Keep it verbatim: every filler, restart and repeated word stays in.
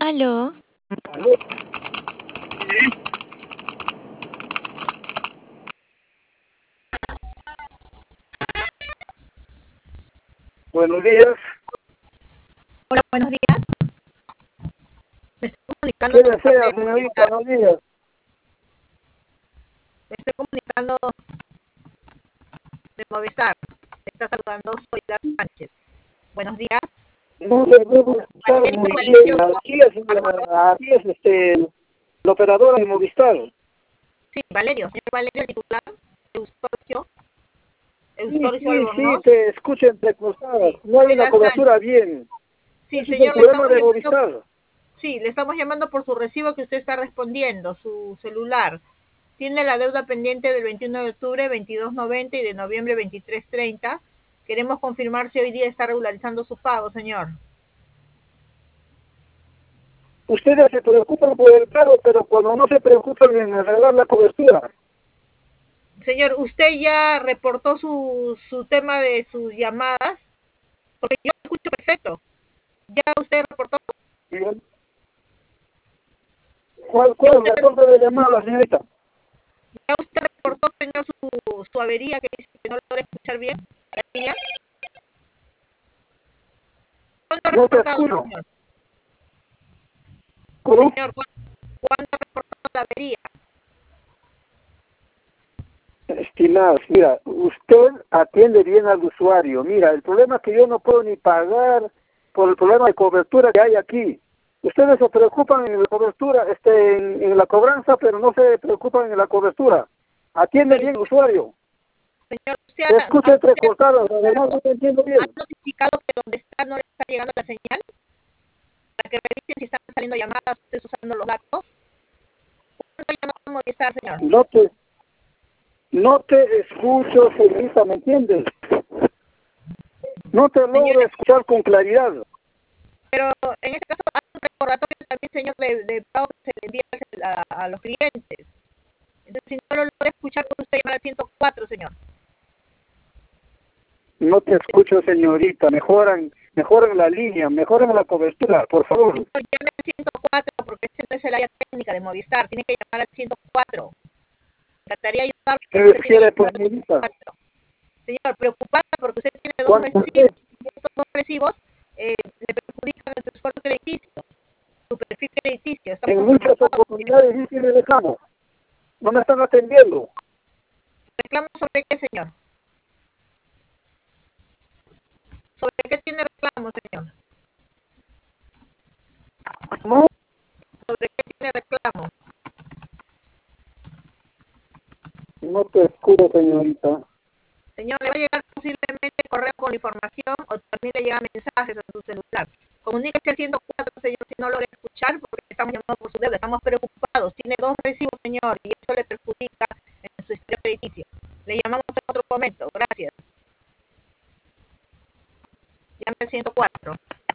Aló, Buenos días. Hola, buenos días. Me estoy comunicando ¿Qué de parte desea, de señorita? Movistar. Buenos días. Me estoy comunicando de Movistar. Me está saludando, soy Dar Sánchez. Buenos días. No le puedo escuchar Valerio, muy Valerio, bien. Aquí es, aquí es este, la operadora de Movistar. sí, Valerio, señor Valerio, el titular, Eustorgio, Sí, Eustorgio sí, sí, Albornoz. te escucho entrecruzadas. Sí, No hay soy una Dar cobertura Sánchez. bien. Sí, Ese es el señor, le problema estamos de llamando, Movistar. sí, le estamos llamando por su recibo que usted está respondiendo, su celular. Tiene la deuda pendiente del veintiuno de octubre, veintidós noventa y de noviembre veintitrés treinta. Queremos confirmar si hoy día está regularizando su pago, señor. Ustedes se preocupan por el pago, pero cuando no se preocupan en arreglar la cobertura. Señor, ¿usted ya reportó su, su tema de sus llamadas? Porque yo lo escucho perfecto. ¿Ya usted reportó? Bien. ¿Cuál, ¿Ya cuál? usted, ¿Reporte de llamada, señorita? ya usted reportó, señor, su, su avería que dice que no logra escuchar bien? ¿La línea? ¿Cuándo ha No te reportado, escucho. señor? ¿Cómo? Señor, ¿cu- ¿cuándo ha reportado la avería? Estimados, mira, usted atiende bien al usuario. Mira, el problema es que yo no puedo ni pagar por el problema de cobertura que hay aquí. Ustedes se preocupan en la cobertura, este, en, en la cobranza, pero no se preocupan en la cobertura. Atiende Pero, bien al usuario. señor, ¿usted Te ha, escucho ha- usted entrecortado, además no te entiendo ha bien. notificado que donde está no le está llegando la señal? Para que revisen si están saliendo llamadas, usted usando los datos. ¿Cuándo llamó a Movistar, señor? No te, no te escucho, señorita, ¿me entiendes? No te Señor, logro escuchar con claridad. pero en este caso hay un recordatorio también, señor, de, de pago que se le envía a, a los clientes. Entonces, si no lo logra escuchar, puede usted llamar al ciento cuatro, señor. No te escucho, señorita. Mejoran, mejoran la línea, mejoran la cobertura, por favor. Señor, llame al ciento cuatro porque ese no es el área técnica de Movistar. Tiene que llamar al ciento cuatro. Me encantaría ayudar, pero ¿Qué usted tiene que quiere, pues, llamar al señorita? ciento cuatro. Señor, preocupada porque usted tiene dos ¿Cuánto recibos. es? Y estos dos recibos eh, le perjudican en su esfuerzo crediticio, su perfil crediticio. En Estamos muchas preocupados. oportunidades dice le dejamos. No me están atendiendo. ¿Reclamo sobre qué, señor? ¿Sobre qué tiene reclamo, señor? No, ¿Sobre qué tiene reclamo? no te escucho, señorita. Señor, le va a llegar posiblemente correo con la información o también le llegan mensajes a su celular. Comuníquese al ciento cuatro, señor, si no logra escuchar, porque estamos llamando por su deuda. Estamos preocupados. Tiene dos recibos, señor, y eso le perjudica en su historia crediticio. Le llamamos